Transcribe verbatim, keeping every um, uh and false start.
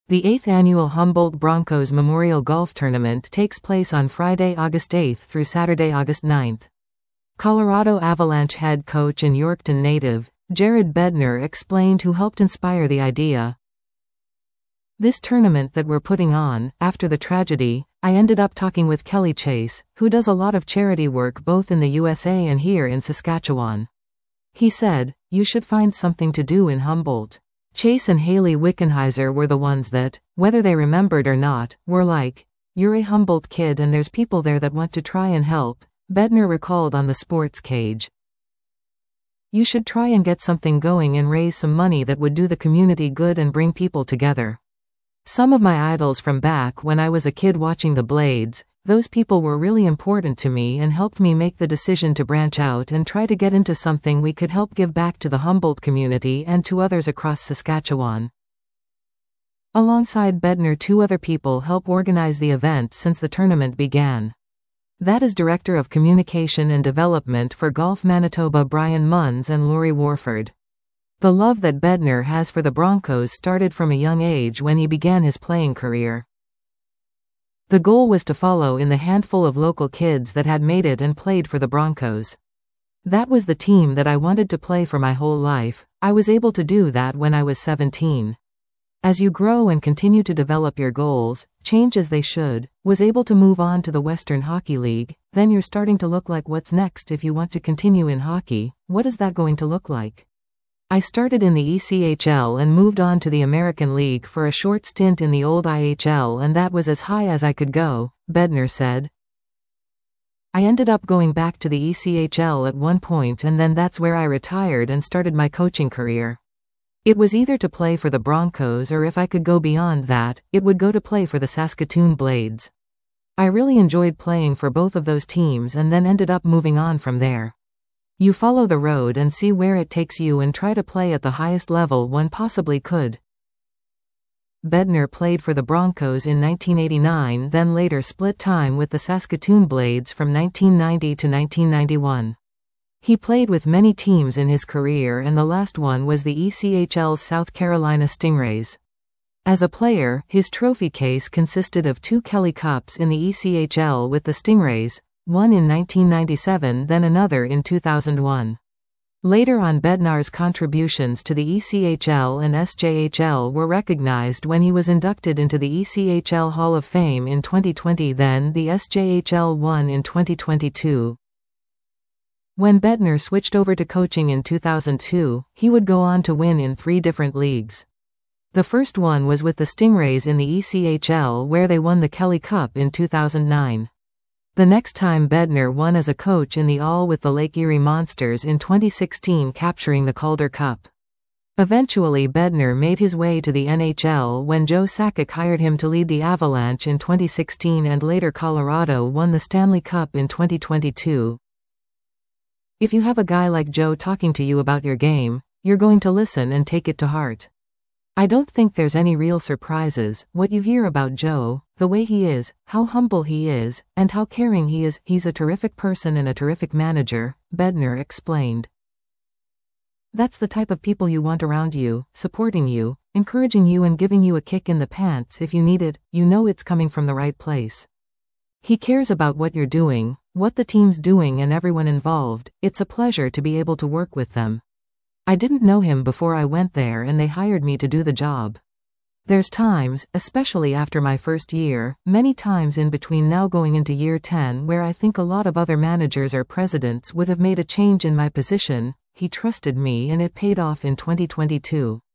The eighth Annual Humboldt Broncos Memorial Golf Tournament takes place on Friday, August eighth through Saturday, August ninth. Colorado Avalanche head coach and Yorkton native, Jared Bednar, explained who helped inspire the idea. "This tournament that we're putting on, after the tragedy, I ended up talking with Kelly Chase, who does a lot of charity work both in the U S A and here in Saskatchewan. He said, you should find something to do in Humboldt." Chase and Haley Wickenheiser were the ones that, whether they remembered or not, were like, "You're a Humboldt kid and there's people there that want to try and help," Bednar recalled on the Sports Cage. "You should try and get something going and raise some money that would do the community good and bring people together. Some of my idols from back when I was a kid watching the Blades, those people were really important to me and helped me make the decision to branch out and try to get into something we could help give back to the Humboldt community and to others across Saskatchewan." Alongside Bednar, two other people help organize the event since the tournament began. That is Director of Communication and Development for Golf Manitoba Brian Munns and Lori Warford. The love that Bednar has for the Broncos started from a young age when he began his playing career. The goal was to follow in the handful of local kids that had made it and played for the Broncos. "That was the team that I wanted to play for my whole life. I was able to do that when I was seventeen. As you grow and continue to develop your goals, change as they should, was able to move on to the Western Hockey League, then you're starting to look like what's next if you want to continue in hockey. What is that going to look like? I started in the E C H L and moved on to the American League for a short stint in the old I H L, and that was as high as I could go," Bednar said. "I ended up going back to the E C H L at one point, and then that's where I retired and started my coaching career. It was either to play for the Broncos or if I could go beyond that, it would go to play for the Saskatoon Blades. I really enjoyed playing for both of those teams and then ended up moving on from there. You follow the road and see where it takes you and try to play at the highest level one possibly could." Bednar played for the Broncos in nineteen eighty-nine, then later split time with the Saskatoon Blades from nineteen ninety to nineteen ninety-one. He played with many teams in his career, and the last one was the E C H L's South Carolina Stingrays. As a player, his trophy case consisted of two Kelly Cups in the E C H L with the Stingrays, one in nineteen ninety-seven, then another in two thousand one. Later on, Bednar's contributions to the E C H L and S J H L were recognized when he was inducted into the E C H L Hall of Fame in twenty twenty, then the S J H L one in twenty twenty-two. When Bednar switched over to coaching in two thousand two, he would go on to win in three different leagues. The first one was with the Stingrays in the E C H L, where they won the Kelly Cup in two thousand nine. The next time Bednar won as a coach in the All with the Lake Erie Monsters in twenty sixteen, capturing the Calder Cup. Eventually, Bednar made his way to the N H L when Joe Sakic hired him to lead the Avalanche in twenty sixteen, and later Colorado won the Stanley Cup in twenty twenty-two. If you have a guy like Joe talking to you about your game, you're going to listen and take it to heart. I don't think there's any real surprises. What you hear about Joe, the way he is, how humble he is, and how caring he is, he's a terrific person and a terrific manager," Bednar explained. "That's the type of people you want around you, supporting you, encouraging you and giving you a kick in the pants if you need it. You know it's coming from the right place. He cares about what you're doing, what the team's doing and everyone involved. It's a pleasure to be able to work with them. I didn't know him before I went there and they hired me to do the job. There's times, especially after my first year, many times in between now going into year ten, where I think a lot of other managers or presidents would have made a change in my position. He trusted me and it paid off in twenty twenty-two.